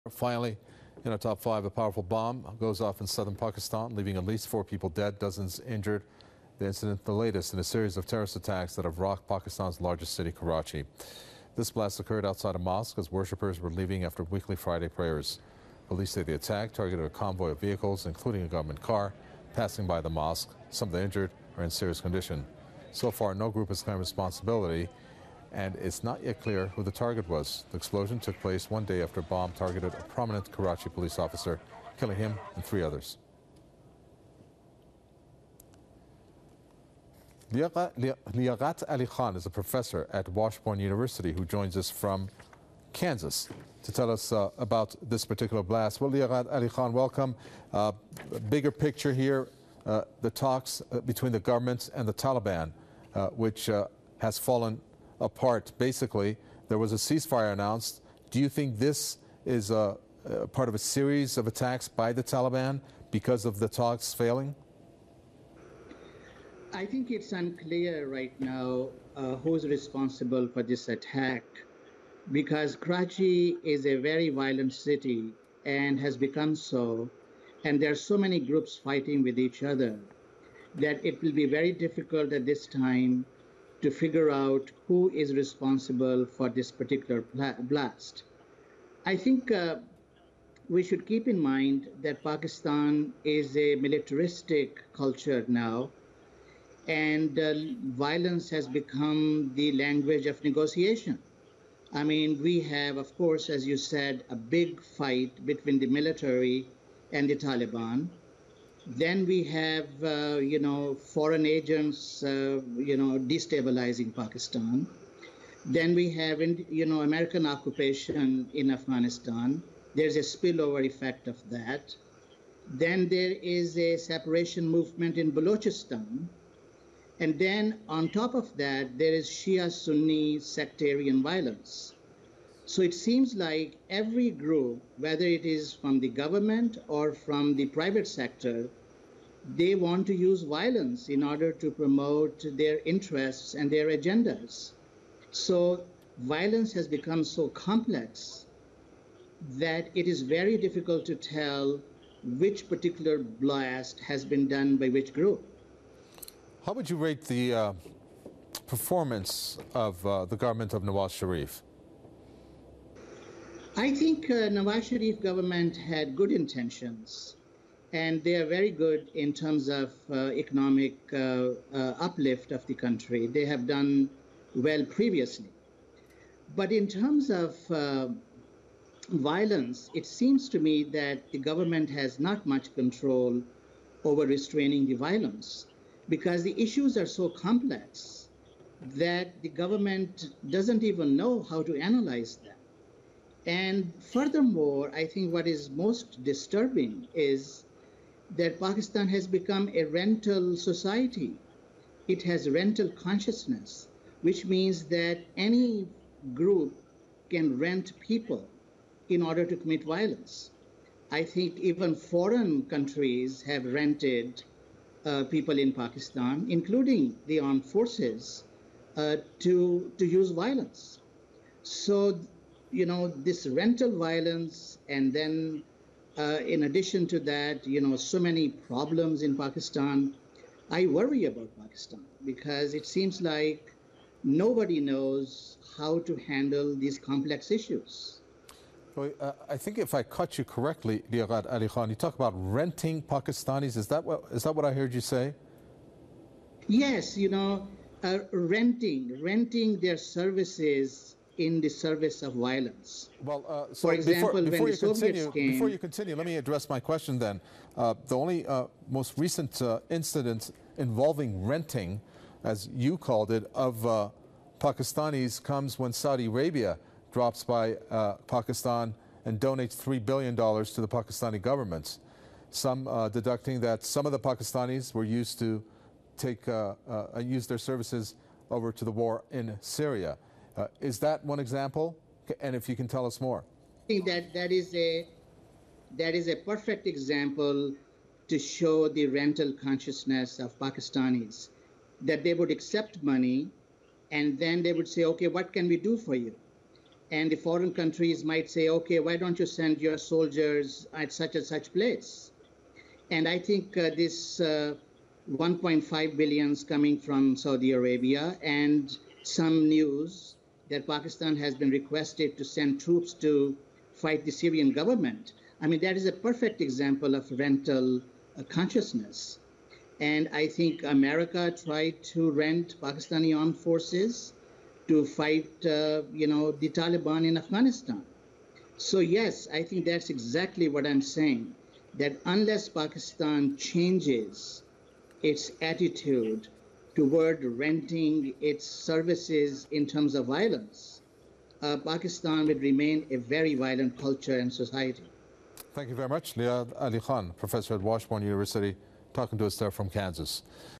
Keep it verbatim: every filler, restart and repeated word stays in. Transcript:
Finally, in our top five, a powerful bomb goes off in southern Pakistan, leaving at least four people dead, dozens injured. The incident, the latest in a series of terrorist attacks that have rocked Pakistan's largest city, Karachi. This blast occurred outside a mosque as worshippers were leaving after weekly Friday prayers. Police say the attack targeted a convoy of vehicles, including a government car, passing by the mosque. Some of the injured are in serious condition. So far, no group has claimed responsibility, and it's not yet clear who the target was. The explosion took place one day after a bomb targeted a prominent Karachi police officer, killing him and three others. Liaquat Ali Khan is a professor at Washburn University who joins us from Kansas to tell us uh, about this particular blast. Well, Liaquat Ali Khan, welcome. Uh, bigger picture here, uh, the talks uh, between the government and the Taliban, uh, which uh, has fallen apart. Basically, there was a ceasefire announced. Do you think this is a, a part of a series of attacks by the Taliban because of the talks failing? I think it's unclear right now uh, who's responsible for this attack, because Karachi is a very violent city and has become so, and there are so many groups fighting with each other that it will be very difficult at this time to figure out who is responsible for this particular blast. I think uh, we should keep in mind that Pakistan is a militaristic culture now, and uh, violence has become the language of negotiation. I mean, we have, of course, as you said, a big fight between the military and the Taliban. Then we have, uh, you know, foreign agents, uh, you know, destabilizing Pakistan. Then we have, you know, American occupation in Afghanistan. There's a spillover effect of that. Then there is a separation movement in Balochistan. And then on top of that, there is Shia-Sunni sectarian violence. So it seems like every group, whether it is from the government or from the private sector, they want to use violence in order to promote their interests and their agendas. So violence has become so complex that it is very difficult to tell which particular blast has been done by which group. How would you rate the uh, performance of uh, the government of Nawaz Sharif? I think uh, Nawaz Sharif government had good intentions, and they are very good in terms of uh, economic uh, uh, uplift of the country. They have done well previously. But in terms of uh, violence, it seems to me that the government has not much control over restraining the violence, because the issues are so complex that the government doesn't even know how to analyze them. And furthermore, I think what is most disturbing is that Pakistan has become a rental society. It has rental consciousness, which means that any group can rent people in order to commit violence. I think even foreign countries have rented uh, people in Pakistan, including the armed forces, uh, to, to use violence. So, you know, this rental violence, and then uh, in addition to that, you know, so many problems in Pakistan. I worry about Pakistan because it seems like nobody knows how to handle these complex issues. Well, uh, I think if I caught you correctly, Liaquat Ali Khan, you talk about renting Pakistanis. Is that what, is that what I heard you say? Yes, you know, uh, renting, renting their services in the service of violence. Well, uh, so for example, before, before when you the Soviets continue, came, before you continue, let me address my question then. Uh, the only uh, most recent uh, incident involving renting, as you called it, of uh, Pakistanis comes when Saudi Arabia drops by uh, Pakistan and donates three billion dollars to the Pakistani government. Some uh, deducting that some of the Pakistanis were used to take uh, uh, use their services over to the war in Syria. Uh, is that one example? And if you can tell us more. I think that that is a that is a perfect example to show the rental consciousness of Pakistanis, that they would accept money and then they would say, okay, what can we do for you? And the foreign countries might say, okay, why don't you send your soldiers at such and such place? And I think uh, this uh, one point five billion is coming from Saudi Arabia, and some news that Pakistan has been requested to send troops to fight the Syrian government. I mean, that is a perfect example of rental uh, consciousness. And I think America tried to rent Pakistani armed forces to fight, uh, you know, the Taliban in Afghanistan. So yes, I think that's exactly what I'm saying, that unless Pakistan changes its attitude toward renting its services in terms of violence, uh, Pakistan will remain a very violent culture and society. Thank you very much. Liad Ali Khan, professor at Washburn University, talking to us there from Kansas.